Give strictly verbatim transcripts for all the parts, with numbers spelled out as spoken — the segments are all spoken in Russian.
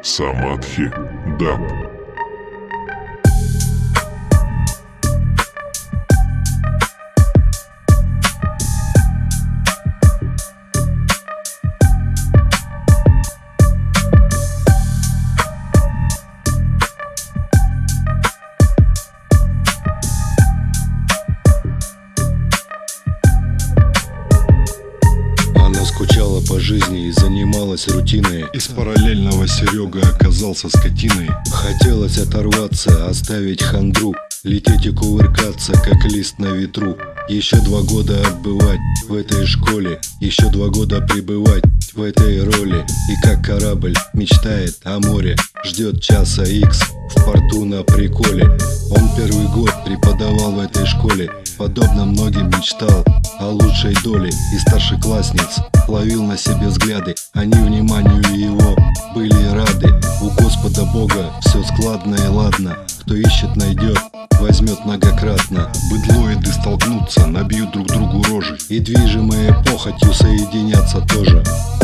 Самадхи Даб. Скучала по жизни и занималась рутиной. Из параллельного Серега оказался скотиной. Хотелось оторваться, оставить хандру, лететь и кувыркаться, как лист на ветру. Еще два года отбывать в этой школе, еще два года пребывать в этой роли. И как корабль мечтает о море, ждет часа икс в порту на приколе. Он первый год преподавал в этой школе, подобно многим мечтал о лучшей доле. И старшеклассниц ловил на себе взгляды, они вниманию его были рады. У Господа Бога все складно и ладно, кто ищет, найдет, возьмет многократно. Быдлоиды столкнутся, набьют друг другу рожи, и движимые похотью соединятся тоже.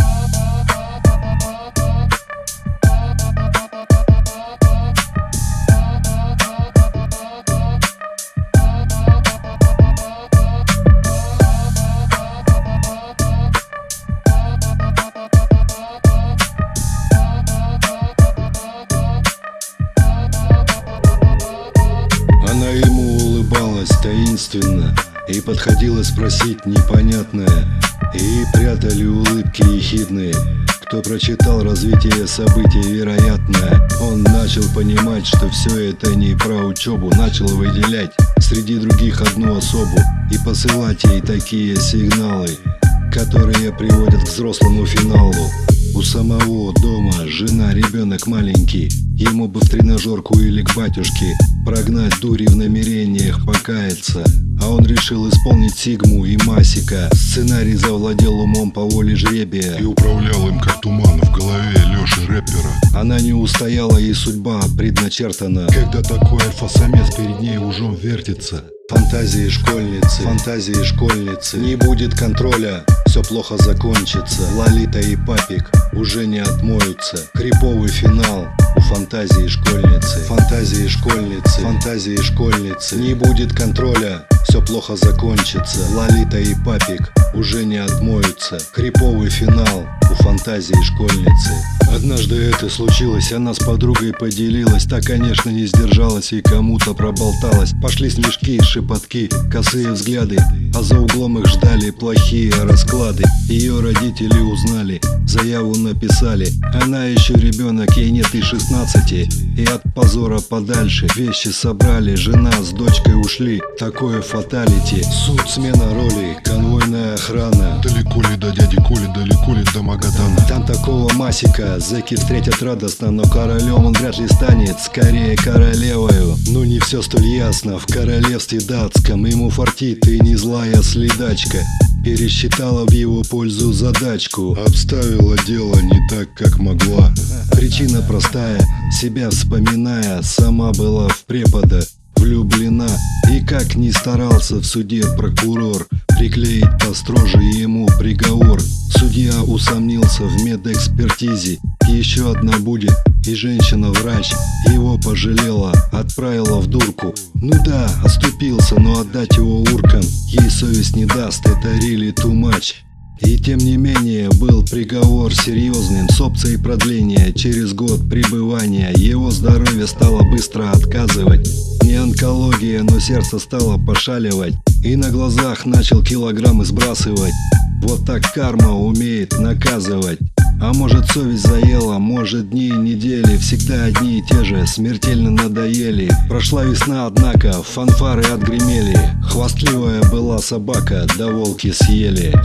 Она ему улыбалась таинственно и подходила спросить непонятное. И прятали улыбки ехидные, кто прочитал развитие событий вероятное. Он начал понимать, что все это не про учебу, начал выделять среди других одну особу и посылать ей такие сигналы, которые приводят к взрослому финалу. У самого дома жена, ребенок маленький, ему бы в тренажерку или к батюшке прогнать дури в намерениях покаяться. А он решил исполнить Сигму и Масика. Сценарий завладел умом по воле жребия и управлял им как туман в голове Лёши рэпера. Она не устояла, ей судьба предначертана. Когда такой альфа-самец перед ней ужом вертится. Фантазии школьницы, фантазии школьницы. Не будет контроля, все плохо закончится. Лолита и папик уже не отмоются. Криповый финал у фантазии школьницы. Фантазии школьницы, фантазии школьницы. Не будет контроля, все плохо закончится. Лолита и папик уже не отмоются. Криповый финал у фантазии школьницы. Однажды это случилось, она с подругой поделилась. Та, конечно, не сдержалась и кому-то проболталась. Пошли смешки, шепотки, косые взгляды, а за углом их ждали плохие расклады. Ее родители узнали, заяву написали. Она еще ребенок, ей нет и шестнадцати. И от позора подальше вещи собрали. Жена с дочкой ушли, такое фаталити. Суд, смена роли, конвойная охрана. Далеко ли до дяди Коли, далеко ли до Магадана. Там такого Масика зэки встретят радостно, но королем он вряд ли станет, скорее королевою. Но не все столь ясно в королевстве датском. Ему фартит и не злая следачка пересчитала в его пользу задачку. Обставила дело не так, как могла. Причина простая, себя вспоминая, сама была в препода влюблена. И как ни старался в суде прокурор приклеить построже ему приговор, судья усомнился в медэкспертизе. Еще одна будет, и женщина-врач его пожалела, отправила в дурку. Ну да, оступился, но отдать его уркам ей совесть не даст, это really too much. И тем не менее был приговор серьезным, с опцией продления через год пребывания. Его здоровье стало быстро отказывать. Не онкология, но сердце стало пошаливать, и на глазах начал килограммы сбрасывать. Вот так карма умеет наказывать. А может, совесть заела, может, дни и недели всегда одни и те же, смертельно надоели. Прошла весна, однако фанфары отгремели. Хвастливая была собака, да волки съели.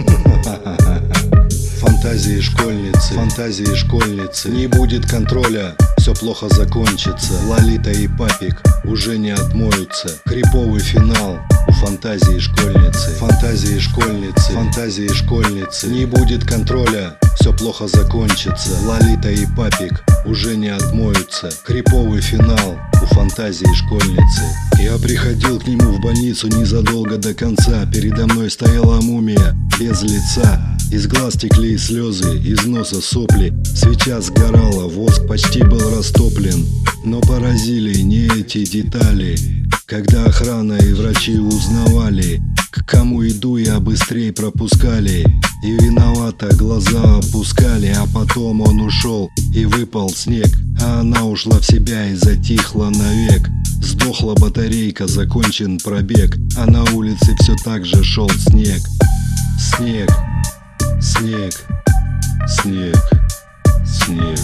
Фантазии школьницы, фантазии школьницы. Не будет контроля, все плохо закончится. Лолита и папик уже не отмоются. Криповый финал у фантазии школьницы. Фантазии школьницы, фантазии школьницы. Не будет контроля, все плохо закончится. Лолита и папик уже не отмоются. Криповый финал у фантазии школьницы. Я приходил к нему в больницу незадолго до конца. Передо мной стояла мумия без лица. Из глаз текли слезы, из носа сопли. Свеча сгорала, воск почти был растоплен. Но поразили не эти детали. Когда охрана и врачи узнавали, к кому иду я, быстрей пропускали. И виновато глаза опускали. А потом он ушел, и выпал снег. А она ушла в себя и затихла навек. Сдохла батарейка, закончен пробег. А на улице все так же шел снег. Снег, снег, снег, снег.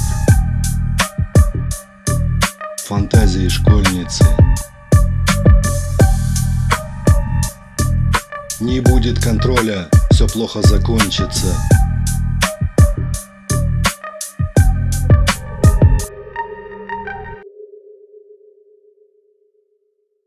Фантазии школьницы. Не будет контроля, все плохо закончится.